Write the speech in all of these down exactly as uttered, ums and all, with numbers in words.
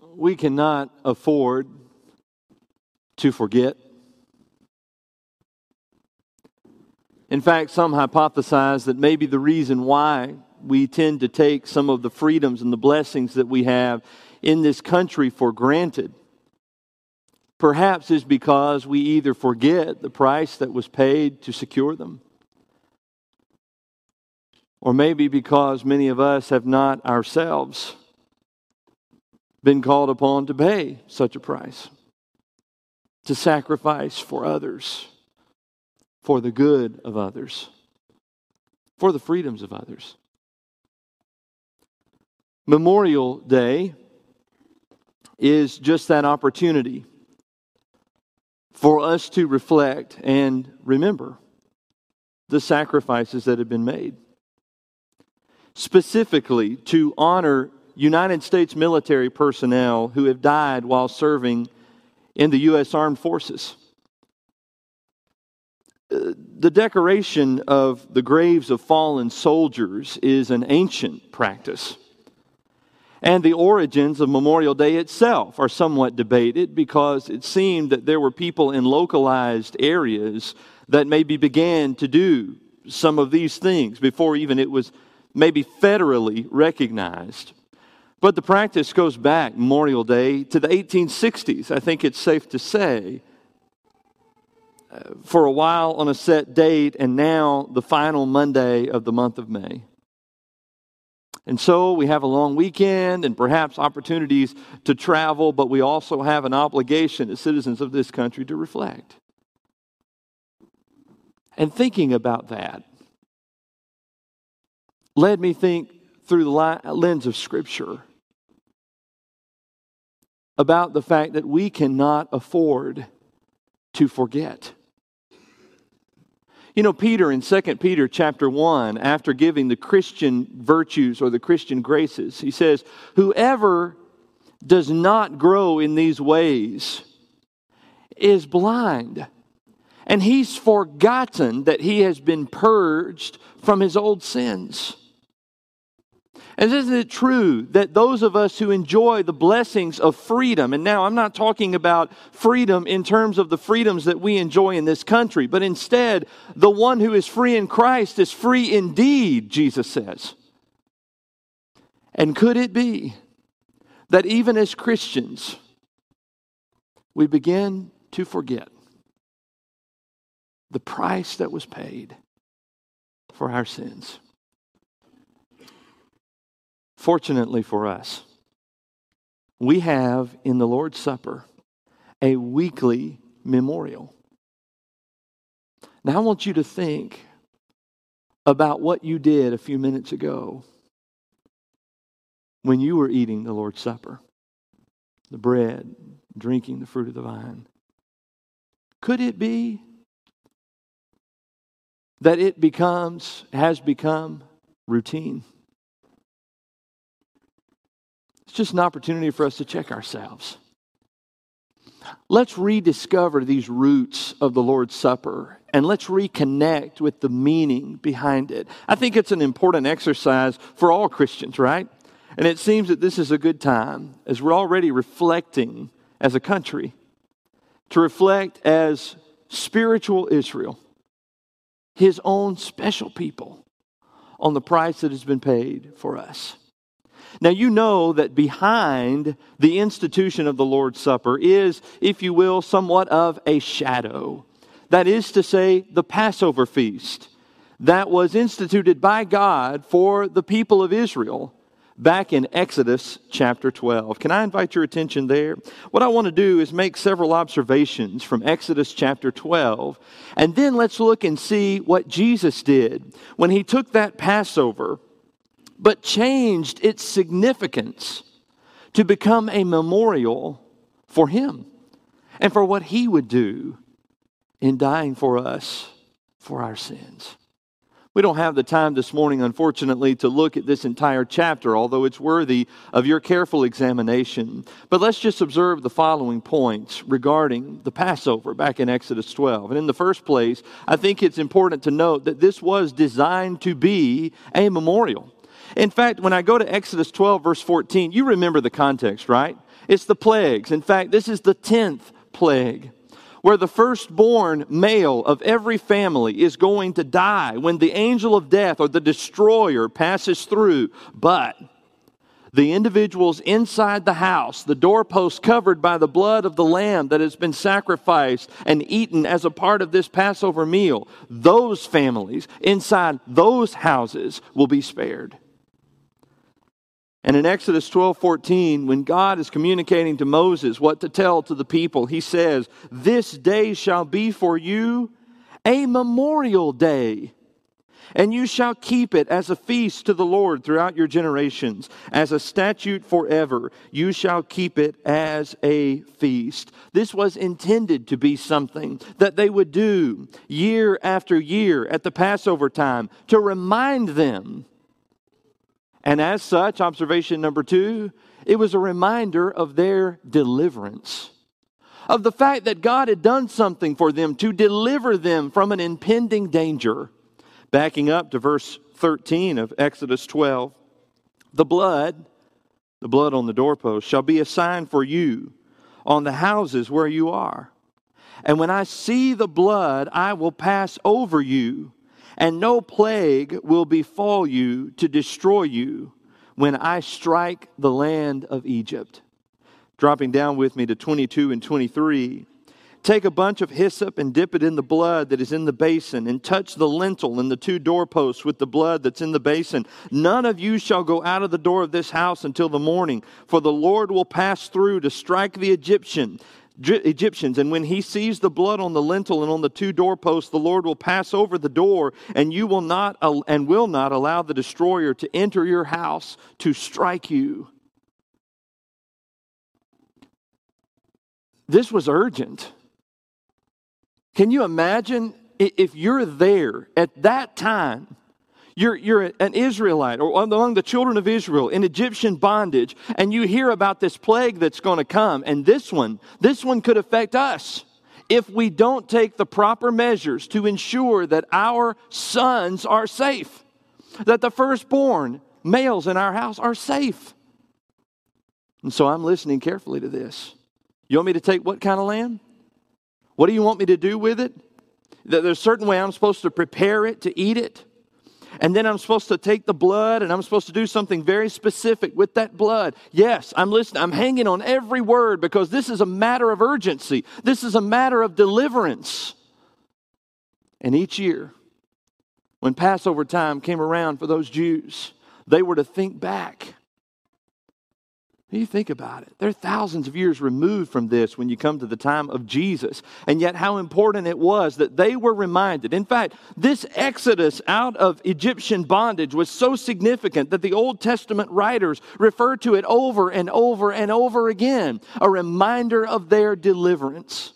we cannot afford to forget. In fact, some hypothesize that maybe the reason why we tend to take some of the freedoms and the blessings that we have in this country for granted, perhaps is because we either forget the price that was paid to secure them, or maybe because many of us have not ourselves been called upon to pay such a price, to sacrifice for others, for the good of others, for the freedoms of others. Memorial Day is just that opportunity for us to reflect and remember the sacrifices that have been made. Specifically, to honor United States military personnel who have died while serving in the U S Armed Forces. The decoration of the graves of fallen soldiers is an ancient practice. And the origins of Memorial Day itself are somewhat debated because it seemed that there were people in localized areas that maybe began to do some of these things before even it was maybe federally recognized. But the practice goes back, Memorial Day, to the eighteen sixties, I think it's safe to say. For a while on a set date, and now the final Monday of the month of May. And so we have a long weekend and perhaps opportunities to travel, but we also have an obligation as citizens of this country to reflect. And thinking about that led me think through the lens of Scripture about the fact that we cannot afford to forget. You know, Peter in Second Peter chapter one, after giving the Christian virtues or the Christian graces, he says, whoever does not grow in these ways is blind, and he's forgotten that he has been purged from his old sins. And isn't it true that those of us who enjoy the blessings of freedom, and now I'm not talking about freedom in terms of the freedoms that we enjoy in this country, but instead, the one who is free in Christ is free indeed, Jesus says. And could it be that even as Christians, we begin to forget the price that was paid for our sins? Fortunately for us, we have in the Lord's Supper a weekly memorial. Now I want you to think about what you did a few minutes ago when you were eating the Lord's Supper, the bread, drinking the fruit of the vine. Could it be that it becomes, has become routine? It's just an opportunity for us to check ourselves. Let's rediscover these roots of the Lord's Supper and let's reconnect with the meaning behind it. I think it's an important exercise for all Christians, right? And it seems that this is a good time, as we're already reflecting as a country, to reflect as spiritual Israel, His own special people, on the price that has been paid for us. Now, you know that behind the institution of the Lord's Supper is, if you will, somewhat of a shadow. That is to say, the Passover feast that was instituted by God for the people of Israel back in Exodus chapter twelve. Can I invite your attention there? What I want to do is make several observations from Exodus chapter twelve, and then let's look and see what Jesus did when He took that Passover but changed its significance to become a memorial for Him and for what He would do in dying for us for our sins. We don't have the time this morning, unfortunately, to look at this entire chapter, although it's worthy of your careful examination. But let's just observe the following points regarding the Passover back in Exodus twelve. And in the first place, I think it's important to note that this was designed to be a memorial. In fact, when I go to Exodus twelve, verse fourteen, you remember the context, right? It's the plagues. In fact, this is the tenth plague, where the firstborn male of every family is going to die when the angel of death or the destroyer passes through. But the individuals inside the house, the doorposts covered by the blood of the lamb that has been sacrificed and eaten as a part of this Passover meal, those families inside those houses will be spared. And in Exodus twelve fourteen, when God is communicating to Moses what to tell to the people, he says, "This day shall be for you a memorial day, and you shall keep it as a feast to the Lord throughout your generations, as a statute forever. You shall keep it as a feast." This was intended to be something that they would do year after year at the Passover time to remind them. And as such, observation number two, it was a reminder of their deliverance, of the fact that God had done something for them to deliver them from an impending danger. Backing up to verse thirteen of Exodus twelve, the blood, the blood on the doorpost, shall be a sign for you on the houses where you are. And when I see the blood, I will pass over you, and no plague will befall you to destroy you when I strike the land of Egypt. Dropping down with me to twenty-two and twenty-three. Take a bunch of hyssop and dip it in the blood that is in the basin, and touch the lintel and the two doorposts with the blood that's in the basin. None of you shall go out of the door of this house until the morning, for the Lord will pass through to strike the Egyptian. Egyptians, and when he sees the blood on the lintel and on the two doorposts, the Lord will pass over the door, and you will not and will not allow the destroyer to enter your house to strike you. This was urgent. Can you imagine if you're there at that time? You're, you're an Israelite or among the children of Israel in Egyptian bondage, and you hear about this plague that's going to come. And this one, this one could affect us if we don't take the proper measures to ensure that our sons are safe, that the firstborn males in our house are safe. And so I'm listening carefully to this. You want me to take what kind of lamb? What do you want me to do with it? There's a certain way I'm supposed to prepare it to eat it. And then I'm supposed to take the blood and I'm supposed to do something very specific with that blood. Yes, I'm listening. I'm hanging on every word because this is a matter of urgency. This is a matter of deliverance. And each year, when Passover time came around for those Jews, they were to think back. You think about it. They're thousands of years removed from this when you come to the time of Jesus. And yet how important it was that they were reminded. In fact, this exodus out of Egyptian bondage was so significant that the Old Testament writers refer to it over and over and over again. A reminder of their deliverance.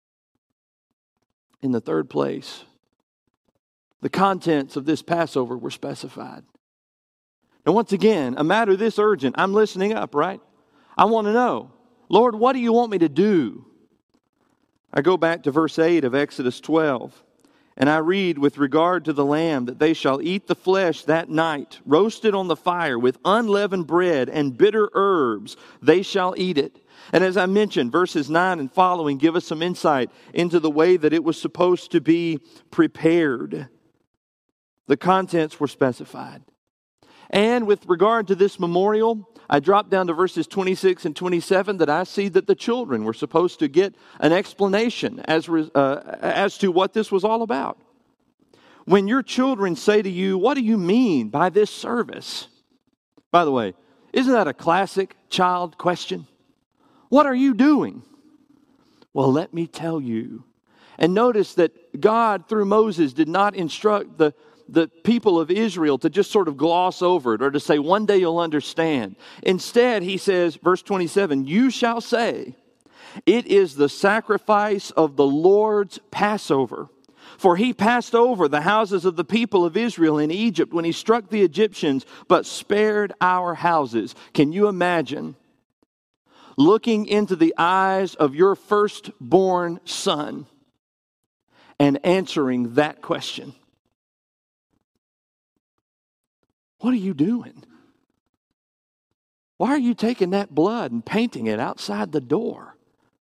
In the third place, the contents of this Passover were specified. And once again, a matter this urgent, I'm listening up, right? I want to know, Lord, what do you want me to do? I go back to verse eight of Exodus twelve, and I read, with regard to the lamb, that they shall eat the flesh that night, roasted on the fire with unleavened bread and bitter herbs, they shall eat it. And as I mentioned, verses nine and following give us some insight into the way that it was supposed to be prepared. The contents were specified. And with regard to this memorial, I dropped down to verses twenty-six and twenty-seven that I see that the children were supposed to get an explanation as, uh, as to what this was all about. When your children say to you, "What do you mean by this service?" By the way, isn't that a classic child question? What are you doing? Well, let me tell you. And notice that God, through Moses, did not instruct the the people of Israel to just sort of gloss over it or to say, one day you'll understand. Instead, he says, verse twenty-seven, "You shall say, it is the sacrifice of the Lord's Passover. For he passed over the houses of the people of Israel in Egypt when he struck the Egyptians, but spared our houses." Can you imagine looking into the eyes of your firstborn son and answering that question? What are you doing? Why are you taking that blood and painting it outside the door?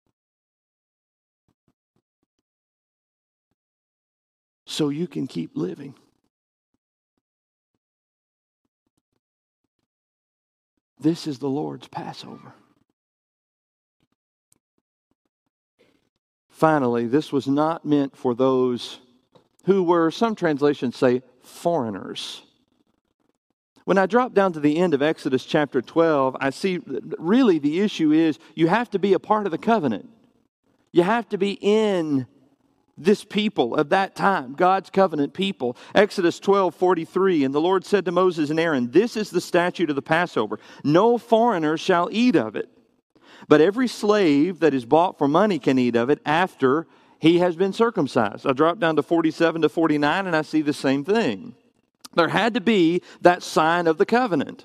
So you can keep living. This is the Lord's Passover. Finally, this was not meant for those who were, some translations say, foreigners. When I drop down to the end of Exodus chapter twelve, I see that really the issue is you have to be a part of the covenant. You have to be in this people of that time, God's covenant people. Exodus twelve forty-three, and the Lord said to Moses and Aaron, "This is the statute of the Passover. No foreigner shall eat of it, but every slave that is bought for money can eat of it after he has been circumcised." I drop down to forty-seven to forty-nine, and I see the same thing. There had to be that sign of the covenant.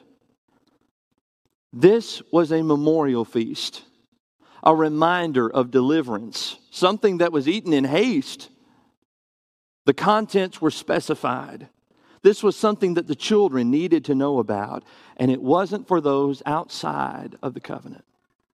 This was a memorial feast, a reminder of deliverance, something that was eaten in haste. The contents were specified. This was something that the children needed to know about, and it wasn't for those outside of the covenant.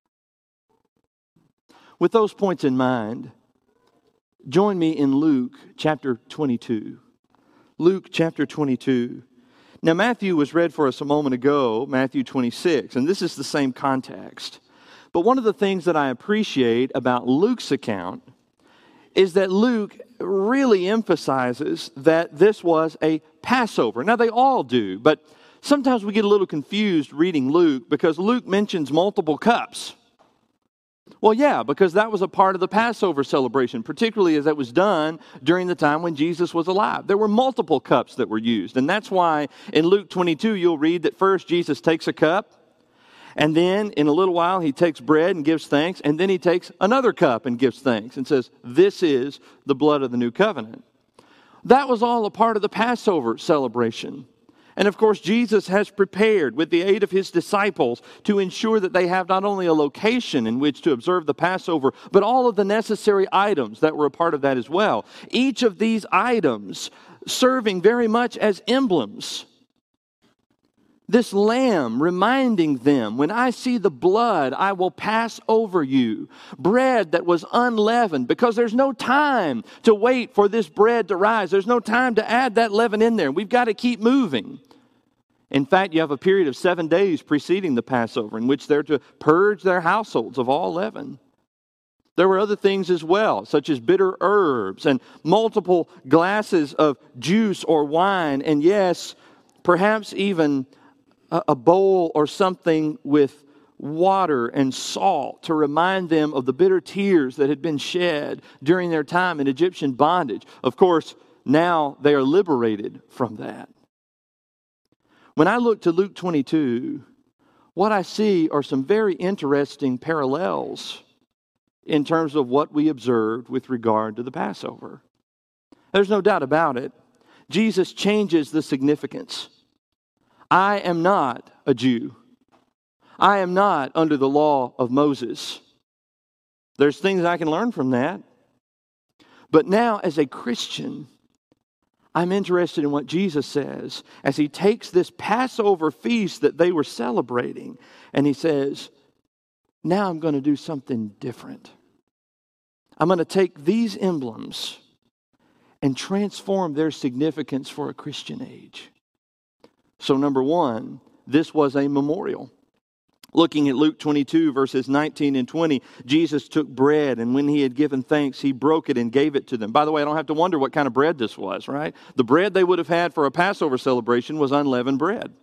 With those points in mind, join me in Luke chapter twenty-two. Luke chapter twenty-two. Now, Matthew was read for us a moment ago, Matthew twenty-six, and this is the same context. But one of the things that I appreciate about Luke's account is that Luke really emphasizes that this was a Passover. Now, they all do, but sometimes we get a little confused reading Luke because Luke mentions multiple cups. Well, yeah, because that was a part of the Passover celebration, particularly as that was done during the time when Jesus was alive. There were multiple cups that were used, and that's why in Luke twenty-two you'll read that first Jesus takes a cup, and then in a little while he takes bread and gives thanks, and then he takes another cup and gives thanks and says, "This is the blood of the new covenant." That was all a part of the Passover celebration. And of course, Jesus has prepared with the aid of his disciples to ensure that they have not only a location in which to observe the Passover, but all of the necessary items that were a part of that as well. Each of these items serving very much as emblems. This lamb reminding them, when I see the blood, I will pass over you. Bread that was unleavened, because there's no time to wait for this bread to rise. There's no time to add that leaven in there. We've got to keep moving. In fact, you have a period of seven days preceding the Passover in which they're to purge their households of all leaven. There were other things as well, such as bitter herbs and multiple glasses of juice or wine, and yes, perhaps even a bowl or something with water and salt to remind them of the bitter tears that had been shed during their time in Egyptian bondage. Of course, now they are liberated from that. When I look to Luke twenty-two, what I see are some very interesting parallels in terms of what we observed with regard to the Passover. There's no doubt about it. Jesus changes the significance. I am not a Jew. I am not under the law of Moses. There's things I can learn from that. But now, as a Christian, I'm interested in what Jesus says as he takes this Passover feast that they were celebrating, and he says, now I'm going to do something different. I'm going to take these emblems and transform their significance for a Christian age. So number one, this was a memorial. Looking at Luke twenty-two, verses nineteen and twenty, Jesus took bread, and when he had given thanks, he broke it and gave it to them. By the way, I don't have to wonder what kind of bread this was, right? The bread they would have had for a Passover celebration was unleavened bread.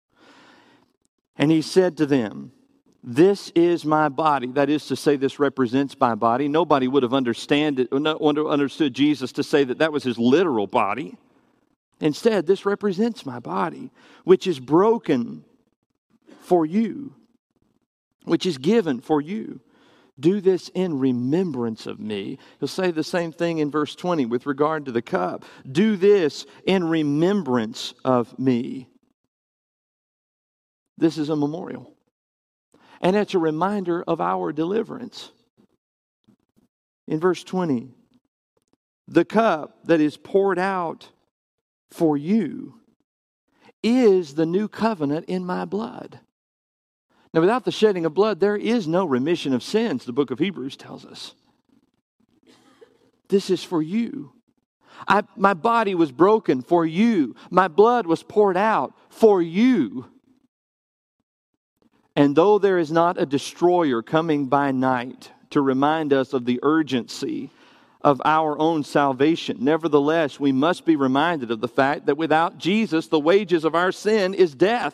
And he said to them, "This is my body." That is to say, this represents my body. Nobody would have understand it, understood Jesus to say that that was his literal body. Instead, this represents my body, which is broken for you, which is given for you. Do this in remembrance of me. He'll say the same thing in verse twenty with regard to the cup. Do this in remembrance of me. This is a memorial. And it's a reminder of our deliverance. In verse twenty, the cup that is poured out for you is the new covenant in my blood. Now, without the shedding of blood, there is no remission of sins, the book of Hebrews tells us. This is for you. I, my body was broken for you. My blood was poured out for you. And though there is not a destroyer coming by night to remind us of the urgency of our own salvation, nevertheless, we must be reminded of the fact that without Jesus, the wages of our sin is death.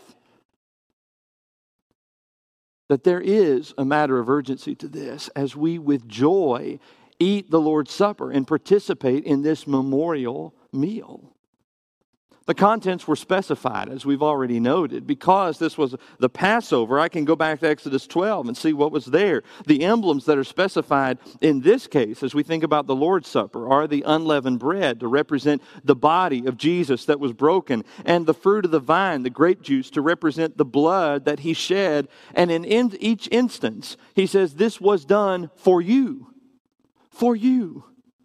That there is a matter of urgency to this as we with joy eat the Lord's Supper and participate in this memorial meal. The contents were specified, as we've already noted. Because this was the Passover, I can go back to Exodus twelve and see what was there. The emblems that are specified in this case, as we think about the Lord's Supper, are the unleavened bread to represent the body of Jesus that was broken, and the fruit of the vine, the grape juice, to represent the blood that He shed. And in each instance, He says, this was done for you. For you.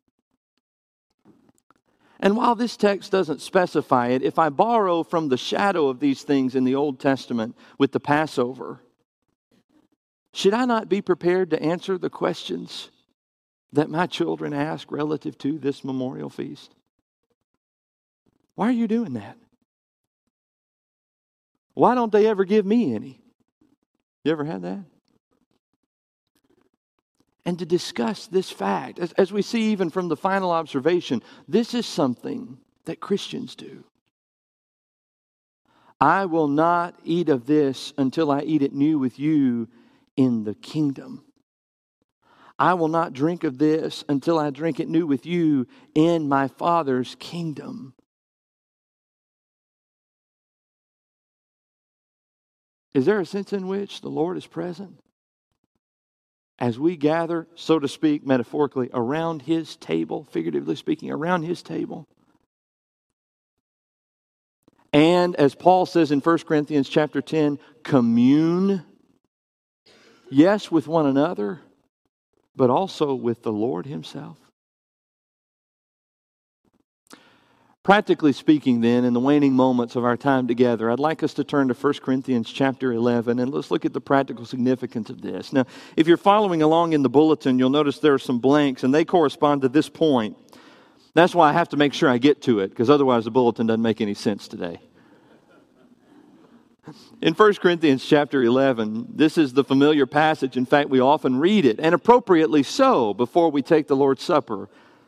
And while this text doesn't specify it, if I borrow from the shadow of these things in the Old Testament with the Passover, should I not be prepared to answer the questions that my children ask relative to this memorial feast? Why are you doing that? Why don't they ever give me any? You ever had that? And to discuss this fact, as, as we see even from the final observation, this is something that Christians do. I will not eat of this until I eat it new with you in the kingdom. I will not drink of this until I drink it new with you in my Father's kingdom. Is there a sense in which the Lord is present? As we gather, so to speak, metaphorically, around His table, figuratively speaking, around His table. And as Paul says in First Corinthians chapter ten, commune, yes, with one another, but also with the Lord Himself. Practically speaking then, in the waning moments of our time together, I'd like us to turn to First Corinthians chapter eleven, and let's look at the practical significance of this. Now, if you're following along in the bulletin, you'll notice there are some blanks, and they correspond to this point. That's why I have to make sure I get to it, because otherwise the bulletin doesn't make any sense today. In First Corinthians chapter eleven, this is the familiar passage. In fact, we often read it, and appropriately so, before we take the Lord's Supper.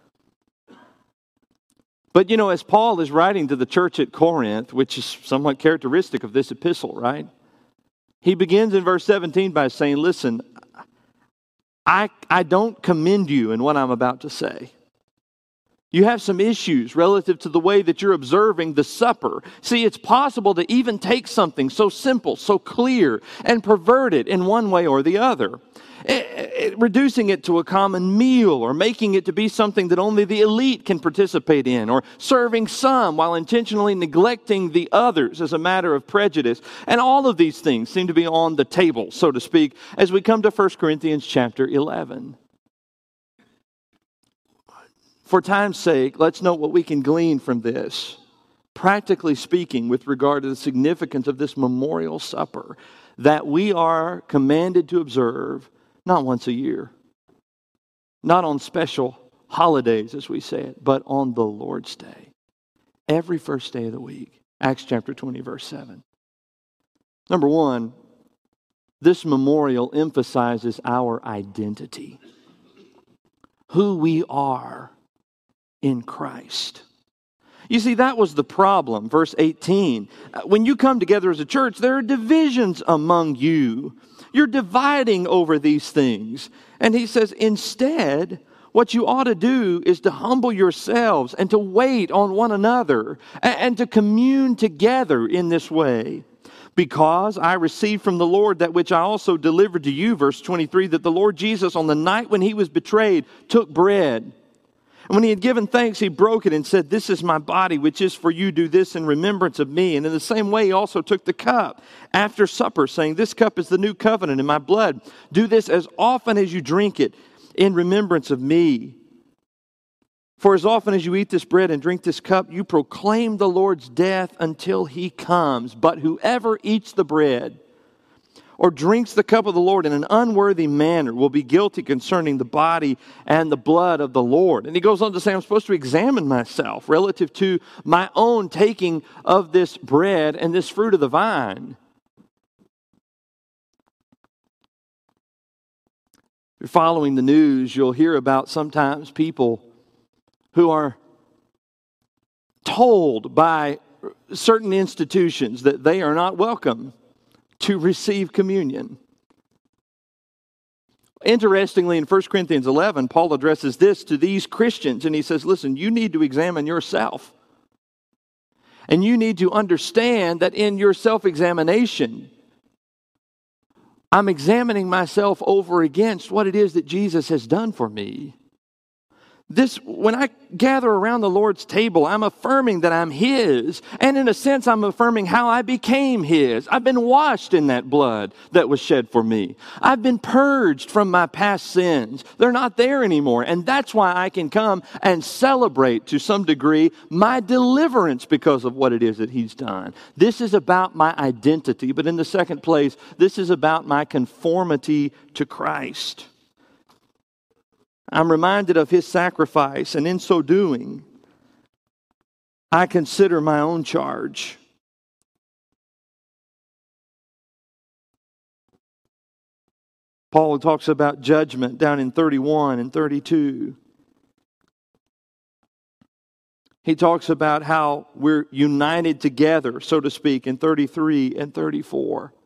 But, you know, as Paul is writing to the church at Corinth, which is somewhat characteristic of this epistle, right? He begins in verse seventeen by saying, listen, I, I don't commend you in what I'm about to say. You have some issues relative to the way that you're observing the supper. See, it's possible to even take something so simple, so clear, and pervert it in one way or the other. It, it, reducing it to a common meal, or making it to be something that only the elite can participate in, or serving some while intentionally neglecting the others as a matter of prejudice. And all of these things seem to be on the table, so to speak, as we come to First Corinthians chapter eleven. For time's sake, let's note what we can glean from this. Practically speaking, with regard to the significance of this memorial supper, that we are commanded to observe not once a year, not on special holidays, as we say it, but on the Lord's Day. Every first day of the week. Acts chapter twenty, verse seven. Number one, this memorial emphasizes our identity. Who we are in Christ. You see, that was the problem. Verse eighteen. When you come together as a church, there are divisions among you. You're dividing over these things. And he says, instead, what you ought to do is to humble yourselves and to wait on one another and to commune together in this way. Because I received from the Lord that which I also delivered to you, verse twenty-three, that the Lord Jesus, on the night when He was betrayed, took bread. And when He had given thanks, He broke it and said, this is my body, which is for you. Do this in remembrance of me. And in the same way, He also took the cup after supper, saying, this cup is the new covenant in my blood. Do this as often as you drink it in remembrance of me. For as often as you eat this bread and drink this cup, you proclaim the Lord's death until He comes. But whoever eats the bread or drinks the cup of the Lord in an unworthy manner will be guilty concerning the body and the blood of the Lord. And he goes on to say, I'm supposed to examine myself relative to my own taking of this bread and this fruit of the vine. If you're following the news, you'll hear about sometimes people who are told by certain institutions that they are not welcome to receive communion. Interestingly, in First Corinthians eleven, Paul addresses this to these Christians, and he says, listen, you need to examine yourself. And you need to understand that in your self-examination, I'm examining myself over against what it is that Jesus has done for me. This, when I gather around the Lord's table, I'm affirming that I'm His. And in a sense, I'm affirming how I became His. I've been washed in that blood that was shed for me. I've been purged from my past sins. They're not there anymore. And that's why I can come and celebrate to some degree my deliverance because of what it is that He's done. This is about my identity. But in the second place, this is about my conformity to Christ. I'm reminded of His sacrifice, and in so doing, I consider my own charge. Paul talks about judgment down in thirty-one and thirty-two. He talks about how we're united together, so to speak, in thirty-three and thirty-four.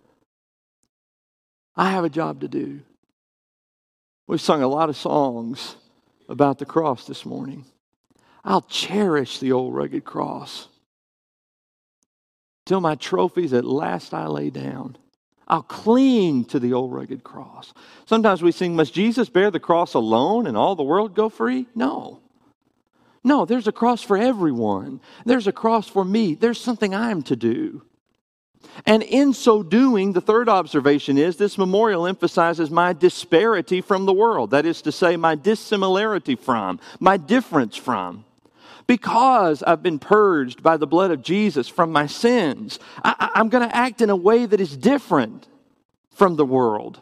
I have a job to do. We've sung a lot of songs about the cross this morning. I'll cherish the old rugged cross till my trophies at last I lay down. I'll cling to the old rugged cross. Sometimes we sing, must Jesus bear the cross alone and all the world go free? No. No, there's a cross for everyone. There's a cross for me. There's something I'm to do. And in so doing, the third observation is this memorial emphasizes my disparity from the world. That is to say, my dissimilarity from, my difference from. Because I've been purged by the blood of Jesus from my sins, I, I'm going to act in a way that is different from the world.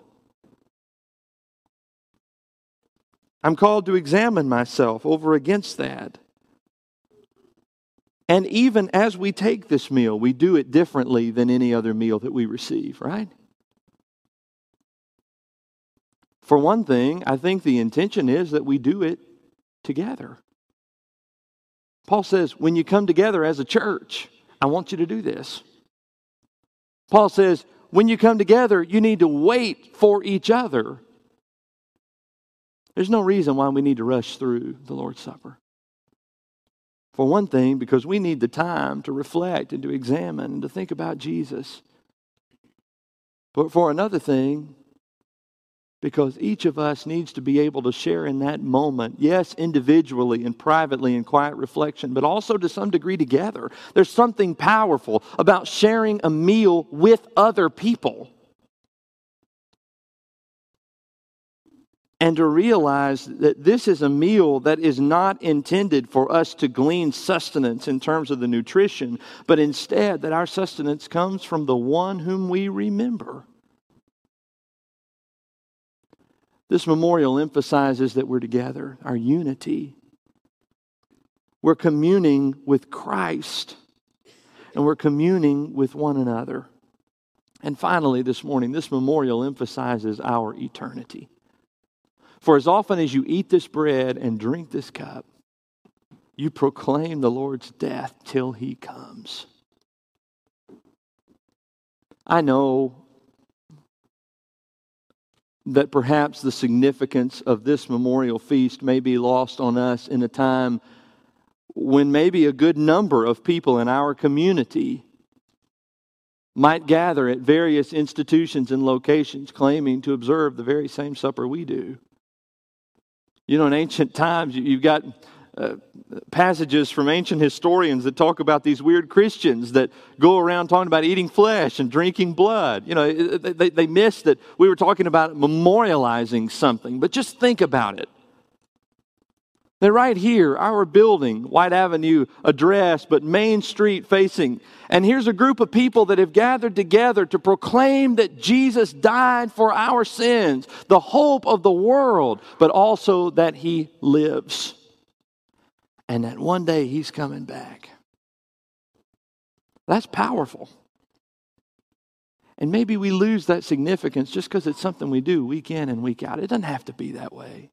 I'm called to examine myself over against that. And even as we take this meal, we do it differently than any other meal that we receive, right? For one thing, I think the intention is that we do it together. Paul says, when you come together as a church, I want you to do this. Paul says, when you come together, you need to wait for each other. There's no reason why we need to rush through the Lord's Supper. For one thing, because we need the time to reflect and to examine and to think about Jesus. But for another thing, because each of us needs to be able to share in that moment, yes, individually and privately in quiet reflection, but also to some degree together. There's something powerful about sharing a meal with other people. And to realize that this is a meal that is not intended for us to glean sustenance in terms of the nutrition, but instead that our sustenance comes from the one whom we remember. This memorial emphasizes that we're together, our unity. We're communing with Christ, and we're communing with one another. And finally, this morning, this memorial emphasizes our eternity. For as often as you eat this bread and drink this cup, you proclaim the Lord's death till He comes. I know that perhaps the significance of this memorial feast may be lost on us in a time when maybe a good number of people in our community might gather at various institutions and locations claiming to observe the very same supper we do. You know, in ancient times, you've got uh, passages from ancient historians that talk about these weird Christians that go around talking about eating flesh and drinking blood. You know, they, they miss that we were talking about memorializing something. But just think about it. They're right here, our building, White Avenue address, but Main Street facing. And here's a group of people that have gathered together to proclaim that Jesus died for our sins, the hope of the world, but also that He lives. And that one day He's coming back. That's powerful. And maybe we lose that significance just because it's something we do week in and week out. It doesn't have to be that way.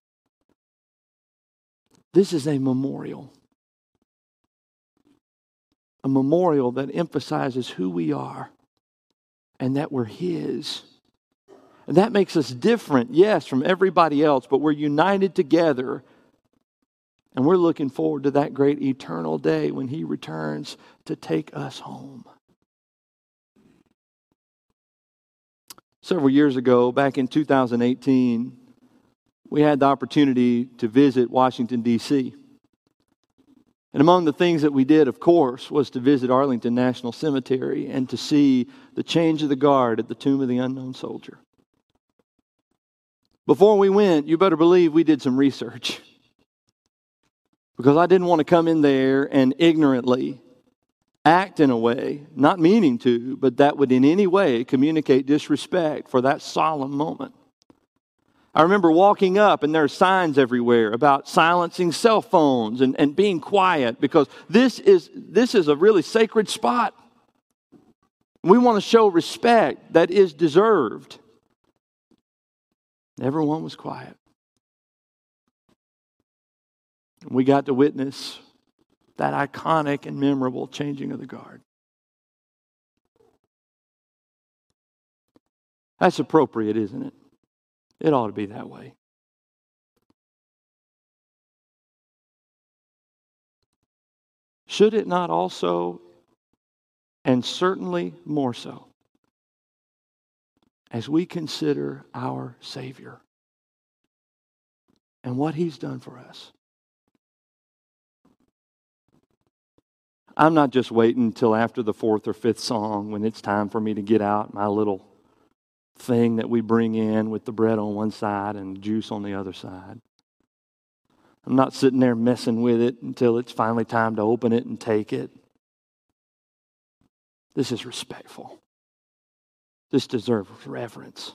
This is a memorial. A memorial that emphasizes who we are and that we're His. And that makes us different, yes, from everybody else, but we're united together. And we're looking forward to that great eternal day when He returns to take us home. Several years ago, back in two thousand eighteen, we had the opportunity to visit Washington, D C And among the things that we did, of course, was to visit Arlington National Cemetery and to see the change of the guard at the Tomb of the Unknown Soldier. Before we went, you better believe we did some research. Because I didn't want to come in there and ignorantly act in a way, not meaning to, but that would in any way communicate disrespect for that solemn moment. I remember walking up and there are signs everywhere about silencing cell phones and, and being quiet because this is, this is a really sacred spot. We want to show respect that is deserved. Everyone was quiet. We got to witness that iconic and memorable changing of the guard. That's appropriate, isn't it? It ought to be that way. Should it not also, and certainly more so, as we consider our Savior and what He's done for us? I'm not just waiting until after the fourth or fifth song when it's time for me to get out my little thing that we bring in with the bread on one side and juice on the other side. I'm not sitting there messing with it until it's finally time to open it and take it. This is respectful. This deserves reverence.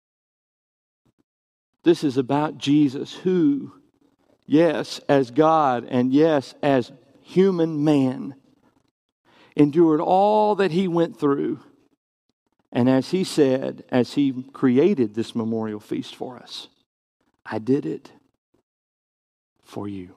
This is about Jesus who, yes, as God and yes, as human man, endured all that He went through. And as He said, as He created this memorial feast for us, I did it for you.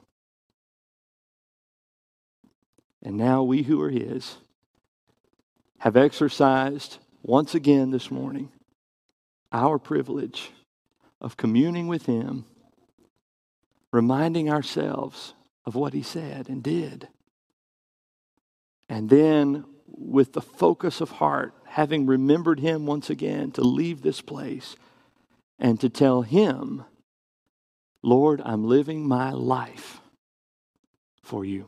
And now we who are His have exercised once again this morning our privilege of communing with Him, reminding ourselves of what He said and did. And then with the focus of heart, having remembered Him once again, to leave this place and to tell Him, Lord, I'm living my life for you.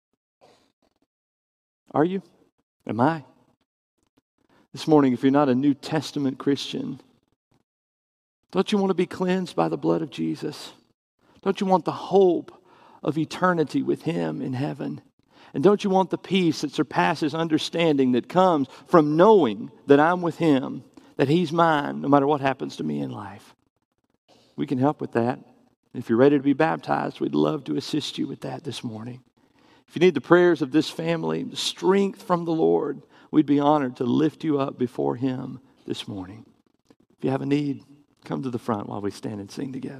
Are you? Am I? This morning, if you're not a New Testament Christian, don't you want to be cleansed by the blood of Jesus? Don't you want the hope of eternity with Him in heaven? And don't you want the peace that surpasses understanding that comes from knowing that I'm with Him, that He's mine, no matter what happens to me in life? We can help with that. If you're ready to be baptized, we'd love to assist you with that this morning. If you need the prayers of this family, the strength from the Lord, we'd be honored to lift you up before Him this morning. If you have a need, come to the front while we stand and sing together.